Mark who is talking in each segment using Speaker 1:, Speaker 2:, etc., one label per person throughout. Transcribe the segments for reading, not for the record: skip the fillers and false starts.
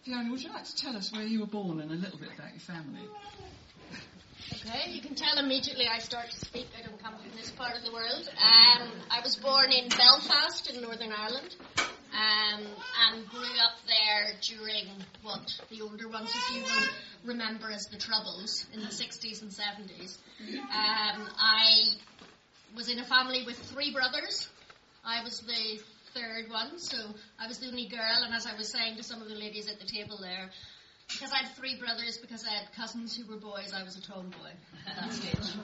Speaker 1: Fiona, would you like to tell us where you were born and a little bit about your family?
Speaker 2: Okay, you can tell immediately I start to speak. I don't come from this part of the world. I was born in Belfast in Northern Ireland and grew up there during what the older ones of you will remember as the Troubles in the 60s and 70s. I was in a family with 3 brothers. I was the third one, so I was the only girl, and as I was saying to some of the ladies at the table there, because I had 3 brothers, because I had cousins who were boys, I was a tomboy at that stage.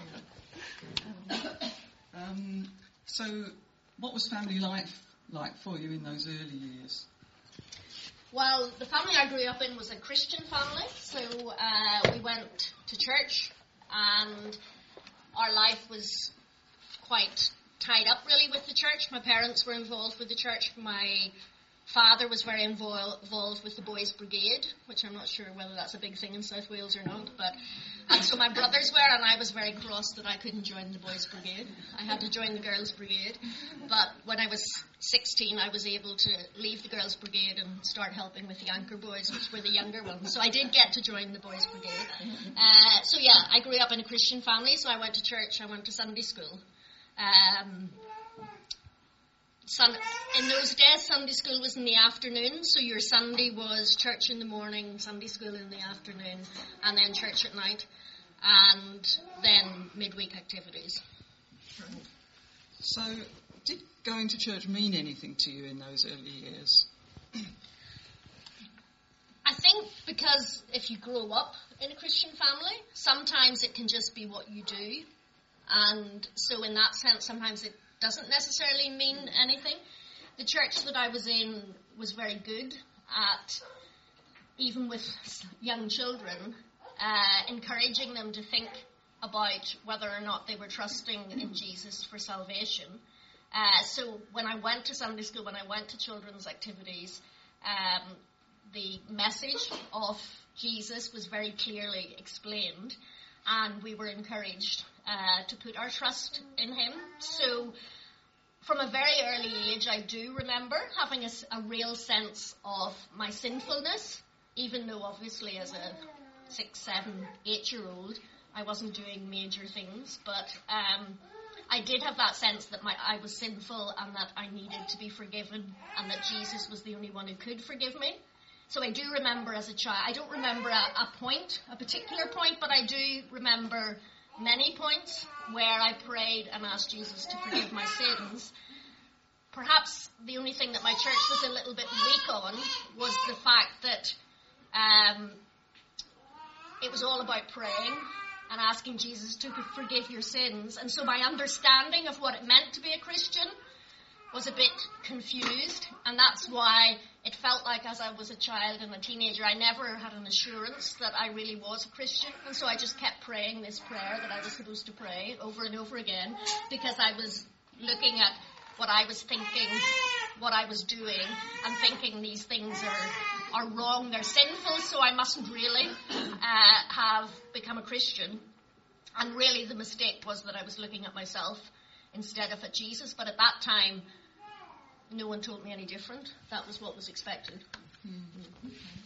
Speaker 1: So what was family life like for you in those early years?
Speaker 2: Well, the family I grew up in was a Christian family, so we went to church, and our life was quite tied up really with the church. My parents were involved with the church. My father was very involved with the Boys Brigade, which I'm not sure whether that's a big thing in South Wales or not. And so my brothers were, and I was very cross that I couldn't join the Boys Brigade. I had to join the Girls Brigade. But when I was 16, I was able to leave the Girls Brigade and start helping with the Anchor Boys, which were the younger ones. So I did get to join the Boys Brigade. So yeah, I grew up in a Christian family, so I went to church, I went to Sunday school. In those days, Sunday school was in the afternoon, so your Sunday was church in the morning, Sunday school in the afternoon, and then church at night, and then midweek activities.
Speaker 1: So, did going to church mean anything to you in those early years?
Speaker 2: I think because if you grow up in a Christian family, sometimes it can just be what you do, and so in that sense, sometimes it doesn't necessarily mean anything. The church that I was in was very good at, even with young children, encouraging them to think about whether or not they were trusting in Jesus for salvation. So when I went to Sunday school, when I went to children's activities, the message of Jesus was very clearly explained, and we were encouraged to put our trust in him. So from a very early age, I do remember having a real sense of my sinfulness, even though obviously as a 6, 7, 8-year-old, I wasn't doing major things, but I did have that sense that I was sinful and that I needed to be forgiven and that Jesus was the only one who could forgive me. So I do remember as a child, I don't remember a particular point, but I do remember many points where I prayed and asked Jesus to forgive my sins. Perhaps the only thing that my church was a little bit weak on was the fact that it was all about praying and asking Jesus to forgive your sins. And so my understanding of what it meant to be a Christian was a bit confused, and that's why it felt like as I was a child and a teenager, I never had an assurance that I really was a Christian, and so I just kept praying this prayer that I was supposed to pray over and over again, because I was looking at what I was thinking, what I was doing, and thinking these things are wrong, they're sinful, so I mustn't really have become a Christian. And really the mistake was that I was looking at myself instead of at Jesus, but at that time, no one told me any different. That was what was expected.
Speaker 1: Mm-hmm.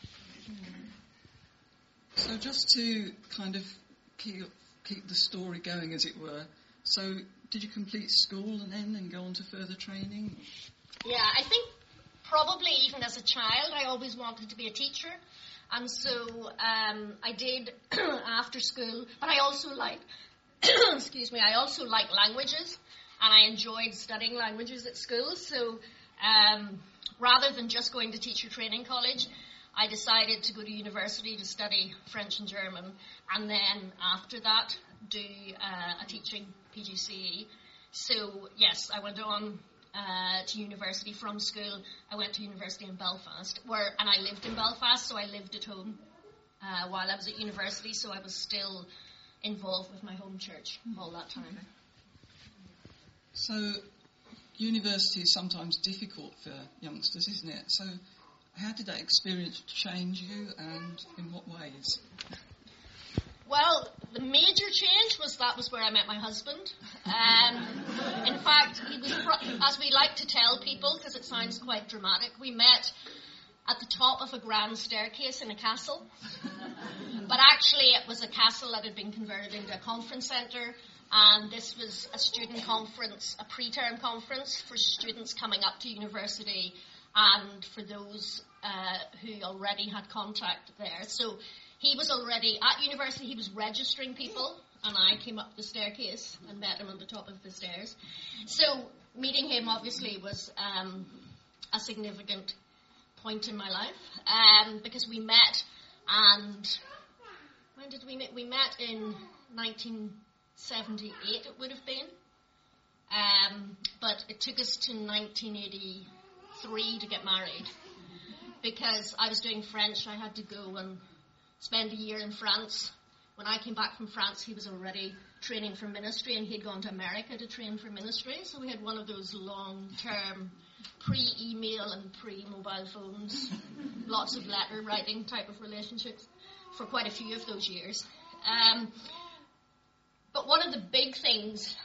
Speaker 1: So just to kind of keep the story going, as it were, so did you complete school and then go on to further training?
Speaker 2: Yeah, I think probably even as a child, I always wanted to be a teacher. And so I did after school, but I also like, I also like languages. And I enjoyed studying languages at school, so rather than just going to teacher training college, I decided to go to university to study French and German, and then after that do a teaching PGCE. So yes, I went on to university from school. I went to university in Belfast, and I lived in Belfast, so I lived at home while I was at university, so I was still involved with my home church all that time.
Speaker 1: Okay. So, university is sometimes difficult for youngsters, isn't it? So, how did that experience change you, and in what ways?
Speaker 2: Well, the major change was where I met my husband. In fact, he was, as we like to tell people, because it sounds quite dramatic, we met at the top of a grand staircase in a castle. But actually it was a castle that had been converted into a conference centre, and this was a student conference, a pre-term conference for students coming up to university and for those who already had contact there. So he was already at university, he was registering people, and I came up the staircase and met him on the top of the stairs. So meeting him obviously was a significant point in my life, because we met, and when did we meet? We met in 1978, it would have been, but it took us to 1983 to get married, because I was doing French. I had to go and spend a year in France. When I came back from France, he was already training for ministry, and he'd gone to America to train for ministry, so we had one of those long-term pre-email and pre-mobile phones, lots of letter writing type of relationships for quite a few of those years. But one of the big things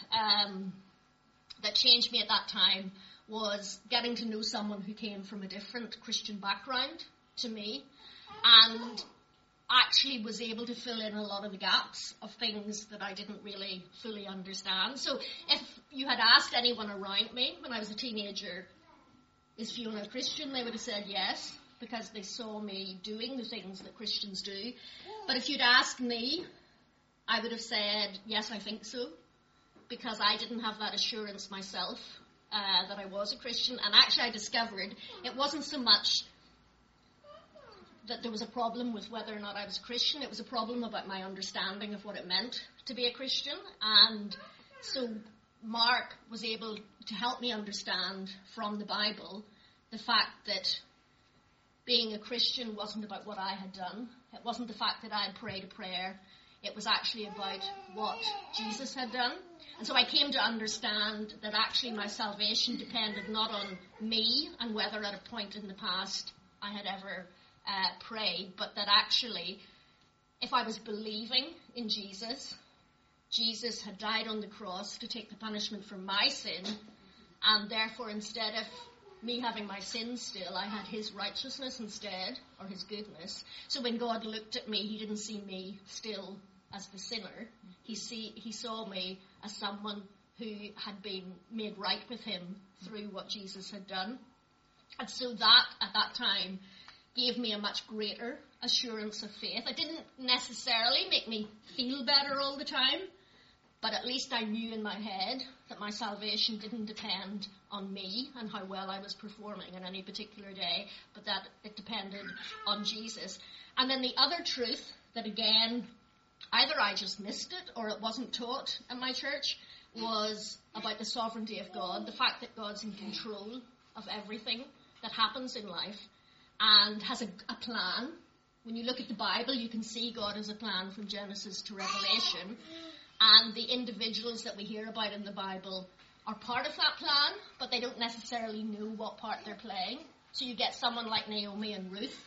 Speaker 2: that changed me at that time was getting to know someone who came from a different Christian background to me, and actually was able to fill in a lot of the gaps of things that I didn't really fully understand. So if you had asked anyone around me when I was a teenager, is Fiona a Christian, they would have said yes, because they saw me doing the things that Christians do. But if you'd asked me, I would have said, yes, I think so, because I didn't have that assurance myself that I was a Christian. And actually I discovered it wasn't so much that there was a problem with whether or not I was a Christian. It was a problem about my understanding of what it meant to be a Christian. And so Mark was able to help me understand from the Bible the fact that being a Christian wasn't about what I had done. It wasn't the fact that I had prayed a prayer. It was actually about what Jesus had done. And so I came to understand that actually my salvation depended not on me and whether at a point in the past I had ever prayed, but that actually if I was believing in Jesus, Jesus had died on the cross to take the punishment for my sin, and therefore instead of me having my sin still, I had his righteousness instead, or his goodness. So when God looked at me, he didn't see me still as the sinner. He saw me as someone who had been made right with him through what Jesus had done. And so that, at that time, gave me a much greater assurance of faith. It didn't necessarily make me feel better all the time, but at least I knew in my head that my salvation didn't depend on me and how well I was performing in any particular day, but that it depended on Jesus. And then the other truth that, again, either I just missed it or it wasn't taught in my church, was about the sovereignty of God, the fact that God's in control of everything that happens in life and has a plan. When you look at the Bible, you can see God has a plan from Genesis to Revelation, and the individuals that we hear about in the Bible are part of that plan, but they don't necessarily know what part they're playing. So you get someone like Naomi and Ruth,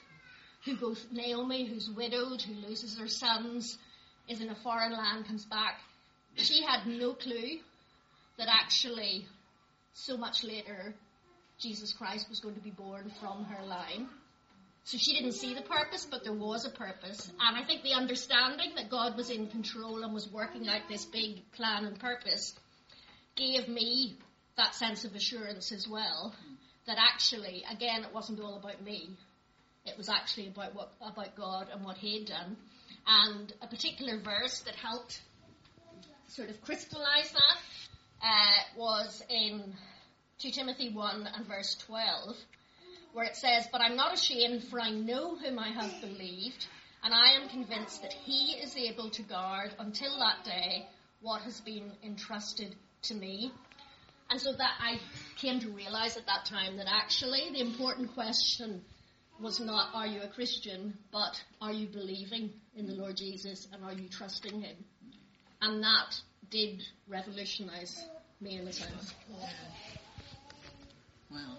Speaker 2: Naomi, who's widowed, who loses her sons, is in a foreign land, comes back. She had no clue that actually, so much later, Jesus Christ was going to be born from her line. So she didn't see the purpose, but there was a purpose. And I think the understanding that God was in control and was working out this big plan and purpose gave me that sense of assurance as well, that actually, again, it wasn't all about me. It was actually about God and what he had done. And a particular verse that helped sort of crystallize that was in 2 Timothy 1 and verse 12, where it says, "But I'm not ashamed, for I know whom I have believed, and I am convinced that he is able to guard until that day what has been entrusted to me." And so that I came to realize at that time that actually the important question was not, are you a Christian, but are you believing in the Lord Jesus and are you trusting him? And that did revolutionize me in a sense.
Speaker 1: Wow.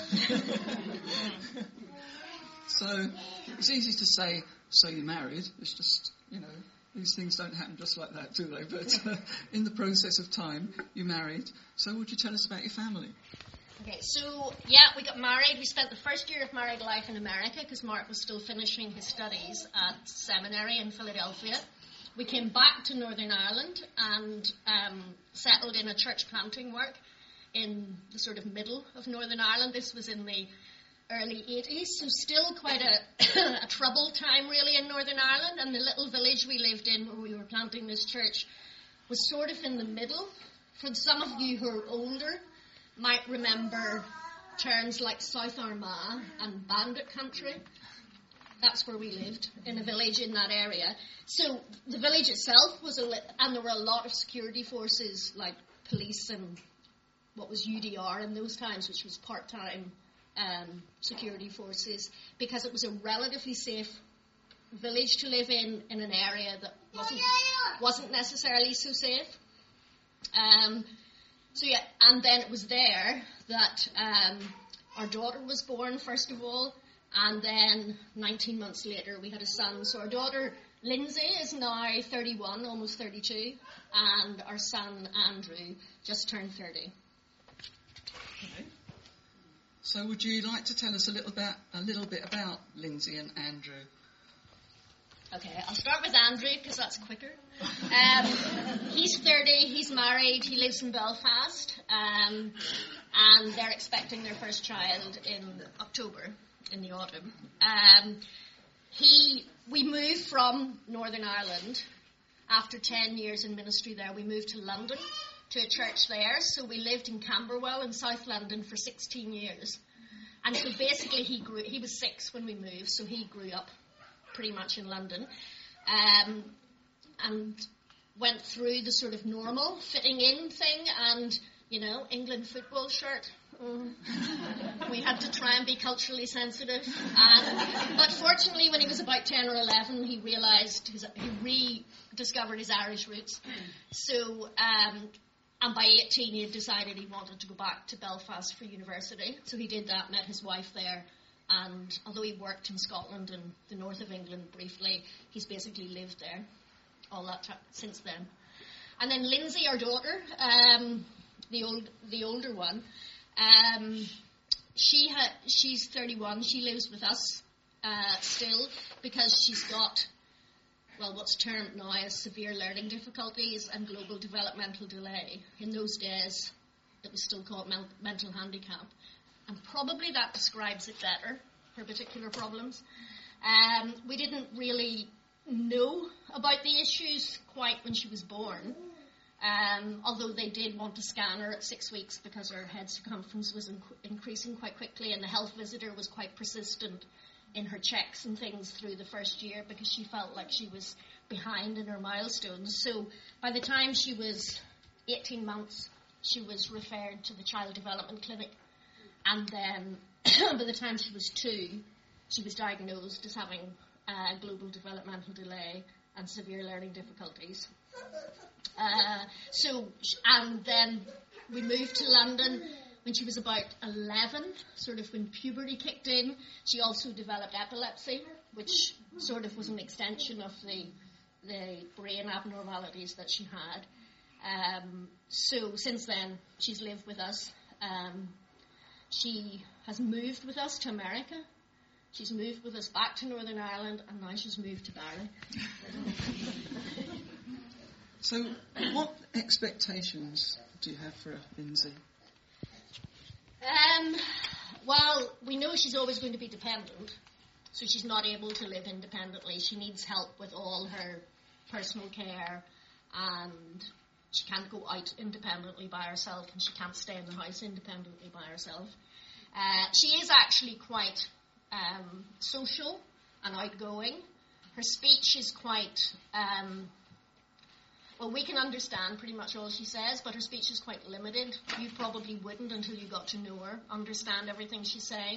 Speaker 1: So it's easy to say, so you're married. It's just, these things don't happen just like that, do they? But in the process of time, you're married. So would you tell us about your family?
Speaker 2: Okay, so, yeah, we got married. We spent the first year of married life in America because Mark was still finishing his studies at seminary in Philadelphia. We came back to Northern Ireland and settled in a church planting work in the sort of middle of Northern Ireland. This was in the early 80s, so still quite a troubled time really in Northern Ireland, and the little village we lived in where we were planting this church was sort of in the middle. For some of you who are older might remember terms like South Armagh and Bandit Country. That's where we lived, in a village in that area. So the village itself was and there were a lot of security forces like police and what was UDR in those times, which was part-time security forces, because it was a relatively safe village to live in an area that wasn't necessarily so safe. So yeah, and then it was there that our daughter was born, first of all, and then 19 months later we had a son. So our daughter Lindsay is now 31, almost 32, and our son Andrew just turned 30.
Speaker 1: Okay. So would you like to tell us a little bit about Lindsay and Andrew?
Speaker 2: Okay, I'll start with Andrew because that's quicker. He's 30, he's married, he lives in Belfast, and they're expecting their first child in October, in the autumn. We moved from Northern Ireland after 10 years in ministry there. We moved to London, to a church there, so we lived in Camberwell in South London for 16 years. And so basically he was 6 when we moved, so he grew up pretty much in London, and went through the sort of normal fitting in thing, and, you know, England football shirt. We had to try and be culturally sensitive. But fortunately, when he was about 10 or 11, he realised, he rediscovered his Irish roots. So, and by 18, he had decided he wanted to go back to Belfast for university. So he did that, met his wife there. And although he worked in Scotland and the north of England briefly, he's basically lived there all that time since then. And then Lindsay, our daughter, the older one, she's 31. She lives with us still because she's got, well, what's termed now as severe learning difficulties and global developmental delay. In those days, it was still called mental handicap. And probably that describes it better, her particular problems. We didn't really know about the issues quite when she was born, although they did want to scan her at 6 weeks because her head circumference was increasing quite quickly, and the health visitor was quite persistent in her checks and things through the first year because she felt like she was behind in her milestones. So by the time she was 18 months, she was referred to the Child Development Clinic. And then, by the time she was 2, she was diagnosed as having global developmental delay and severe learning difficulties. And then we moved to London when she was about 11, sort of when puberty kicked in. She also developed epilepsy, which sort of was an extension of the brain abnormalities that she had. So since then, she's lived with us. She has moved with us to America. She's moved with us back to Northern Ireland, and now she's moved to Barry.
Speaker 1: So, what expectations do you have for Lindsay?
Speaker 2: Well, we know she's always going to be dependent, so she's not able to live independently. She needs help with all her personal care, and she can't go out independently by herself, and she can't stay in the house independently by herself. She is actually quite social and outgoing. Her speech is quite, well, we can understand pretty much all she says, but her speech is quite limited. You probably wouldn't, until you got to know her, understand everything she's saying.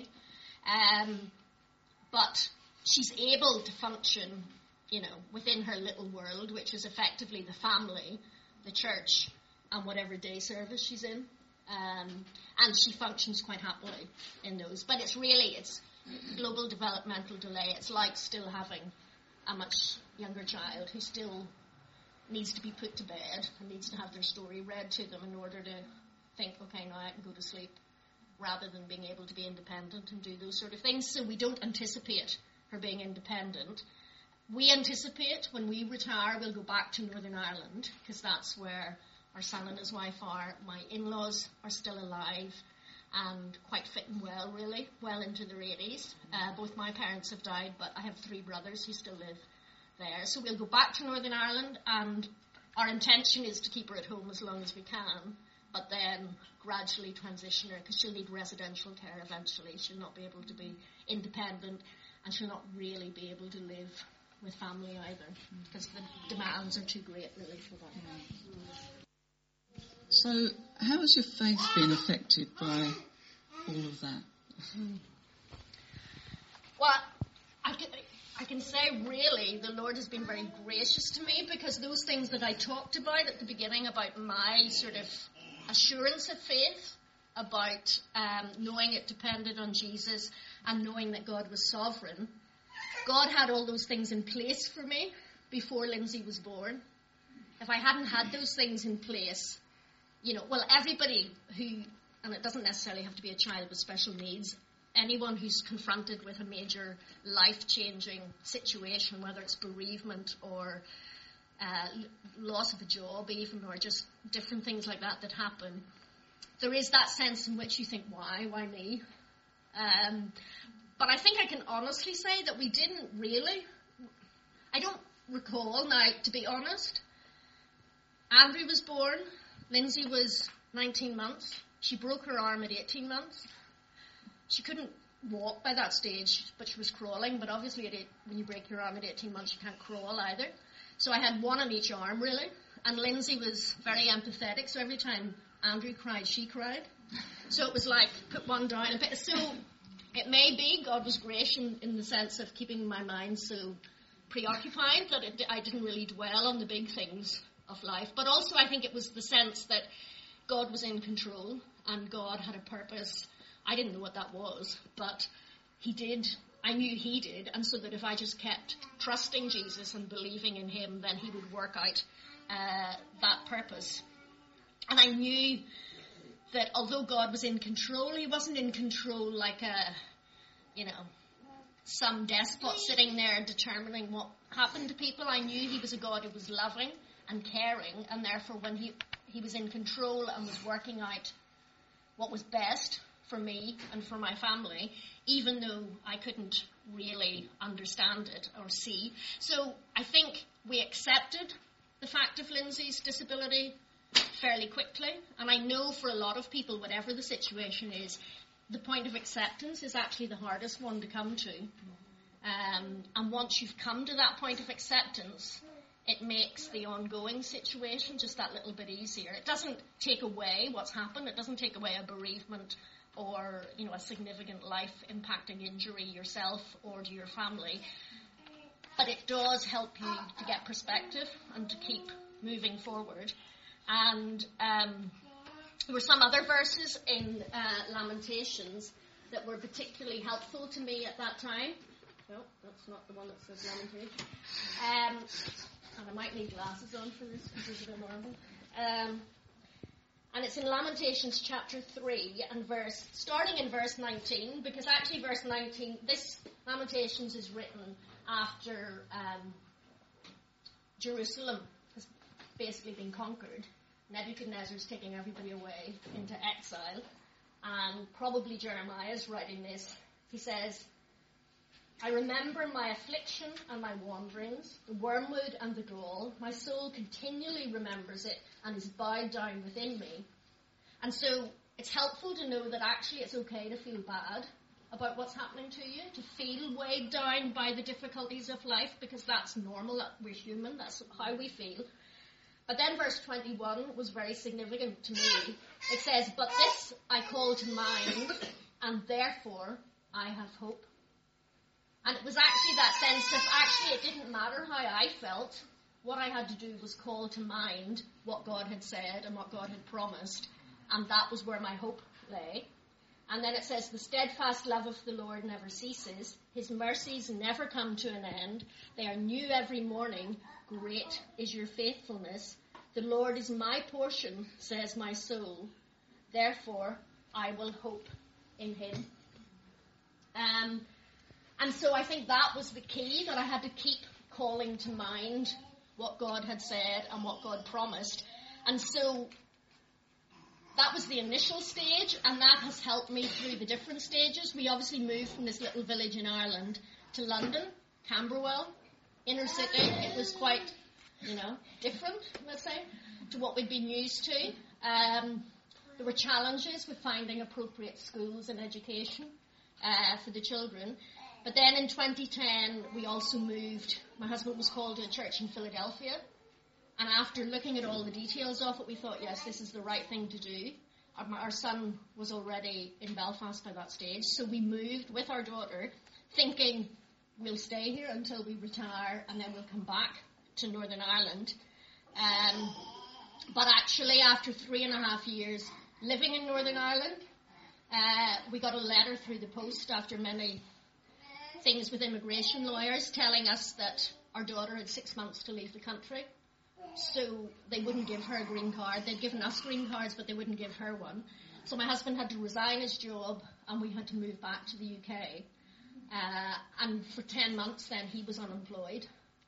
Speaker 2: But she's able to function, you know, within her little world, which is effectively the family, the church, and whatever day service she's in. And she functions quite happily in those. But it's global developmental delay. It's like still having a much younger child who still needs to be put to bed and needs to have their story read to them in order to think, okay, now I can go to sleep. rather than being able to be independent and do those sort of things. So we don't anticipate her being independent. We anticipate when we retire, we'll go back to Northern Ireland, because that's where our son and his wife are. My in-laws are still alive and quite fit and well, really, well into their 80s. Both my parents have died, but I have 3 brothers who still live there. So we'll go back to Northern Ireland, and our intention is to keep her at home as long as we can, but then gradually transition her, because she'll need residential care eventually. She'll not be able to be independent, and she'll not really be able to live with family either, because the demands are too great, really, for that.
Speaker 1: So, how has your faith been affected by all of that?
Speaker 2: Well, I can say, really, the Lord has been very gracious to me, because those things that I talked about at the beginning, about my sort of assurance of faith, about knowing it depended on Jesus and knowing that God was sovereign, God had all those things in place for me before Lindsay was born. If I hadn't had those things in place, everybody who, and it doesn't necessarily have to be a child with special needs, anyone who's confronted with a major life-changing situation, whether it's bereavement or loss of a job even, or just different things like that happen, there is that sense in which you think, why me? But I think I can honestly say that we didn't really. I don't recall now, to be honest. Andrew was born. Lindsay was 19 months. She broke her arm at 18 months. She couldn't walk by that stage, but she was crawling. But obviously, when you break your arm at 18 months, you can't crawl either. So I had one on each arm, really. And Lindsay was very empathetic, so every time Andrew cried, she cried. So it was like, put one down. So it may be God was gracious in the sense of keeping my mind so preoccupied that I didn't really dwell on the big things of life. But also I think it was the sense that God was in control and God had a purpose. I didn't know what that was, but he did. I knew he did, and so that if I just kept trusting Jesus and believing in him, then he would work out that purpose. And I knew that although God was in control, he wasn't in control like some despot sitting there determining what happened to people. I knew he was a God who was loving and caring, and therefore when he was in control and was working out what was best for me and for my family, even though I couldn't really understand it or see. So I think we accepted the fact of Lindsay's disability fairly quickly, and I know for a lot of people, whatever the situation is, the point of acceptance is actually the hardest one to come to. And once you've come to that point of acceptance, it makes the ongoing situation just that little bit easier. It doesn't take away what's happened. It doesn't take away a bereavement or, a significant life-impacting injury yourself or to your family. But it does help you to get perspective and to keep moving forward. And there were some other verses in Lamentations that were particularly helpful to me at that time. No, that's not the one that says Lamentations. And I might need glasses on for this because it's a bit marble. And it's in Lamentations chapter 3 and starting in verse 19, because actually verse 19, this Lamentations is written after Jerusalem has basically been conquered. Nebuchadnezzar's taking everybody away into exile, and probably Jeremiah is writing this. He says, I remember my affliction and my wanderings, the wormwood and the gall. My soul continually remembers it and is bowed down within me. And so it's helpful to know that actually it's okay to feel bad about what's happening to you, to feel weighed down by the difficulties of life, because that's normal, we're human, that's how we feel. But then verse 21 was very significant to me. It says, but this I call to mind, and therefore I have hope. And it was actually that sense of, actually it didn't matter how I felt. What I had to do was call to mind what God had said and what God had promised. And that was where my hope lay. And then it says, the steadfast love of the Lord never ceases. His mercies never come to an end. They are new every morning. Great is your faithfulness. The Lord is my portion, says my soul. Therefore, I will hope in him. And so I think that was the key, that I had to keep calling to mind what God had said and what God promised. And so that was the initial stage, and that has helped me through the different stages. We obviously moved from this little village in Ireland to London, Camberwell, inner city. It was quite, different, let's say, to what we'd been used to. There were challenges with finding appropriate schools and education for the children. But then in 2010, we also moved. My husband was called to a church in Philadelphia. And after looking at all the details of it, we thought, yes, this is the right thing to do. Our son was already in Belfast by that stage. So we moved with our daughter, thinking we'll stay here until we retire and then we'll come back to Northern Ireland. But actually, after 3.5 years living in Northern Ireland, we got a letter through the post after many things with immigration lawyers telling us that our daughter had 6 months to leave the country. So they wouldn't give her a green card. They'd given us green cards, but they wouldn't give her one. So my husband had to resign his job, and we had to move back to the UK. And for 10 months then he was unemployed.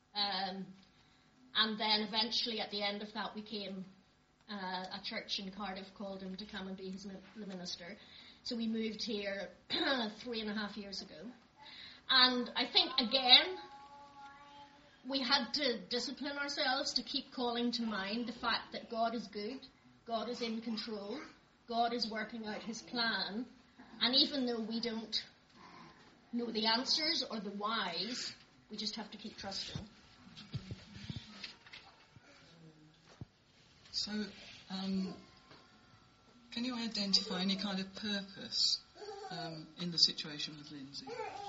Speaker 2: And then eventually at the end of that we came, a church in Cardiff called him to come and be the minister. So we moved here 3.5 years ago. And I think, again, we had to discipline ourselves to keep calling to mind the fact that God is good, God is in control, God is working out his plan, and even though we don't know the answers or the whys, we just have to keep trusting.
Speaker 1: So, can you identify any kind of purpose in the situation with Lindsay?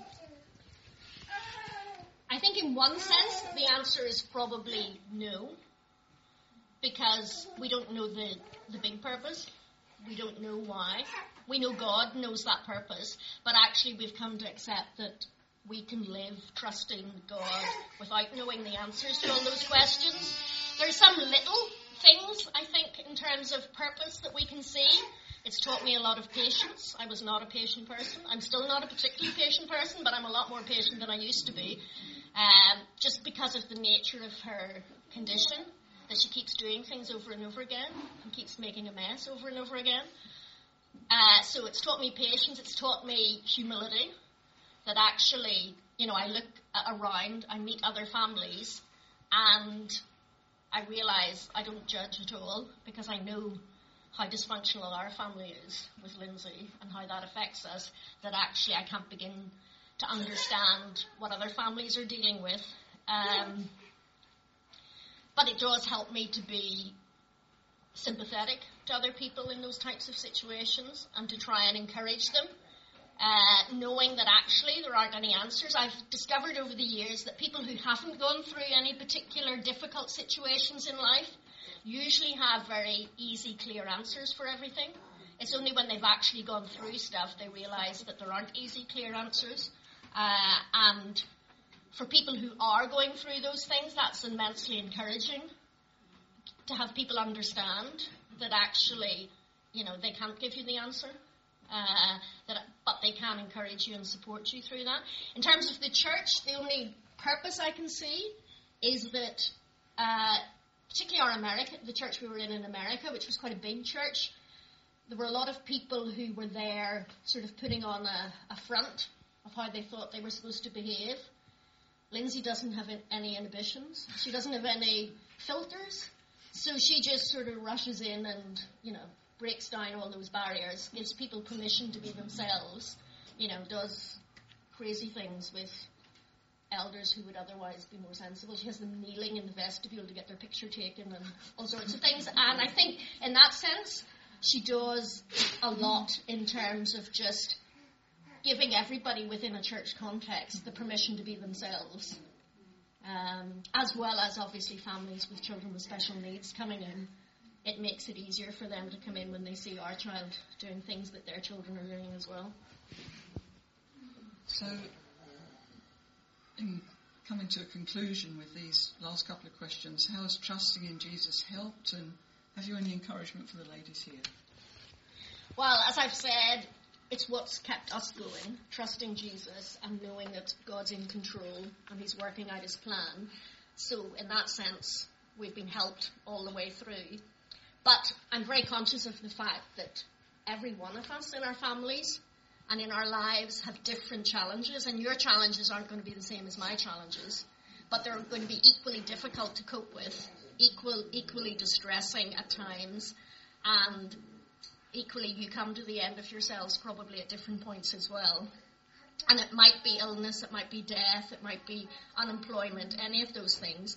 Speaker 2: I think in one sense the answer is probably no, because we don't know the big purpose. We don't know why. We know God knows that purpose, but actually we've come to accept that we can live trusting God without knowing the answers to all those questions. There's some little things, I think, in terms of purpose that we can see. It's taught me a lot of patience. I was not a patient person. I'm still not a particularly patient person, but I'm a lot more patient than I used to be. Just because of the nature of her condition, that she keeps doing things over and over again and keeps making a mess over and over again. So it's taught me patience, it's taught me humility, that actually, I look around, I meet other families, and I realise I don't judge at all, because I know how dysfunctional our family is with Lindsay and how that affects us, that actually I can't begin to understand what other families are dealing with. But it does help me to be sympathetic to other people in those types of situations and to try and encourage them, knowing that actually there aren't any answers. I've discovered over the years that people who haven't gone through any particular difficult situations in life usually have very easy, clear answers for everything. It's only when they've actually gone through stuff they realise that there aren't easy, clear answers. And for people who are going through those things, that's immensely encouraging to have people understand that actually, they can't give you the answer, but they can encourage you and support you through that. In terms of the church, the only purpose I can see is that, particularly the church we were in America, which was quite a big church, there were a lot of people who were there sort of putting on a front of how they thought they were supposed to behave. Lindsay doesn't have any inhibitions. She doesn't have any filters. So she just sort of rushes in and, breaks down all those barriers, gives people permission to be themselves, does crazy things with elders who would otherwise be more sensible. She has them kneeling in the vestibule to get their picture taken and all sorts of things. And I think in that sense, she does a lot in terms of just giving everybody within a church context the permission to be themselves, as well as obviously families with children with special needs coming in. It makes it easier for them to come in when they see our child doing things that their children are doing as well.
Speaker 1: So, in coming to a conclusion with these last couple of questions, how has trusting in Jesus helped, and have you any encouragement for the ladies here?
Speaker 2: Well, as I've said, it's what's kept us going, trusting Jesus and knowing that God's in control and he's working out his plan. So in that sense, we've been helped all the way through. But I'm very conscious of the fact that every one of us in our families and in our lives have different challenges, and your challenges aren't going to be the same as my challenges, but they're going to be equally difficult to cope with, equally distressing at times, and equally you come to the end of yourselves probably at different points as well. And it might be illness, it might be death, it might be unemployment, any of those things.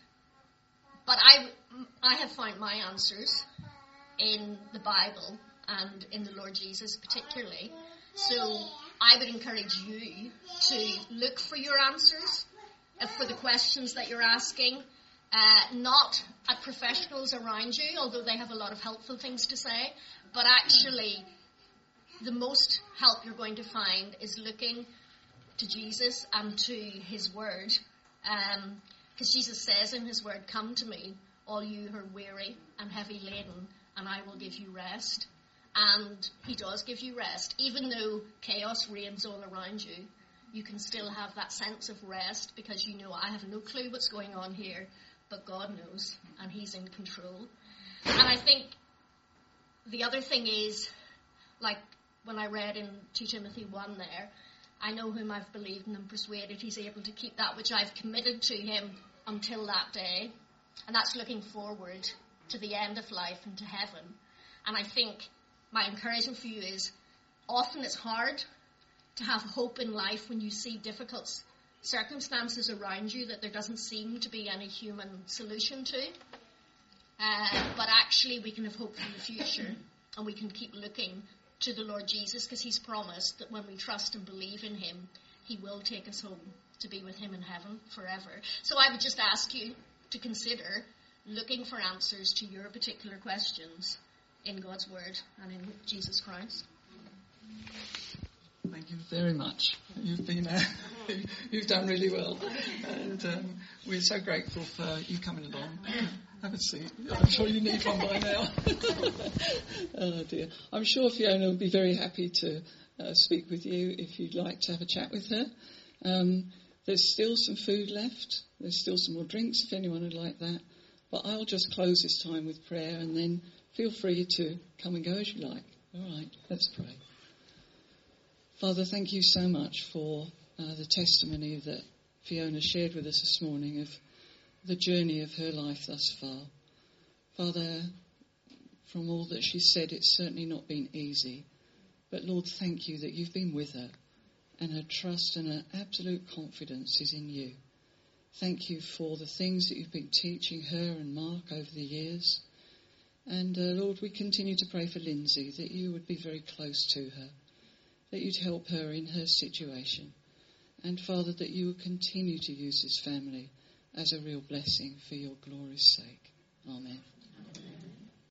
Speaker 2: But I have found my answers in the Bible and in the Lord Jesus particularly. So I would encourage you to look for your answers for the questions that you're asking, not at professionals around you, although they have a lot of helpful things to say, but actually the most help you're going to find is looking to Jesus and to his word. Because Jesus says in his word, "Come to me, all you who are weary and heavy laden, and I will give you rest." And he does give you rest. Even though chaos reigns all around you, you can still have that sense of rest because you know, I have no clue what's going on here, but God knows, and he's in control. And I think the other thing is, like when I read in 2 Timothy 1 there, I know whom I've believed and am persuaded he's able to keep that which I've committed to him until that day. And that's looking forward to the end of life and to heaven. And I think my encouragement for you is, often it's hard to have hope in life when you see difficult circumstances around you that there doesn't seem to be any human solution to. But actually we can have hope for the future, and we can keep looking to the Lord Jesus, because he's promised that when we trust and believe in him, he will take us home to be with him in heaven forever. So I would just ask you to consider looking for answers to your particular questions in God's word and in Jesus Christ.
Speaker 1: Thank you very much. You've done really well, and we're so grateful for you coming along. Have a seat. I'm sure you need one by now. Oh dear. I'm sure Fiona will be very happy to speak with you if you'd like to have a chat with her. There's still some food left. There's still some more drinks if anyone would like that. But I'll just close this time with prayer, and then feel free to come and go as you like. All right, let's pray. Father, thank you so much for the testimony that Fiona shared with us this morning of the journey of her life thus far. Father, from all that she said, it's certainly not been easy. But Lord, thank you that you've been with her, and her trust and her absolute confidence is in you. Thank you for the things that you've been teaching her and Mark over the years. And Lord, we continue to pray for Lindsay, that you would be very close to her, that you'd help her in her situation. And Father, that you would continue to use this family as a real blessing for your glory's sake. Amen.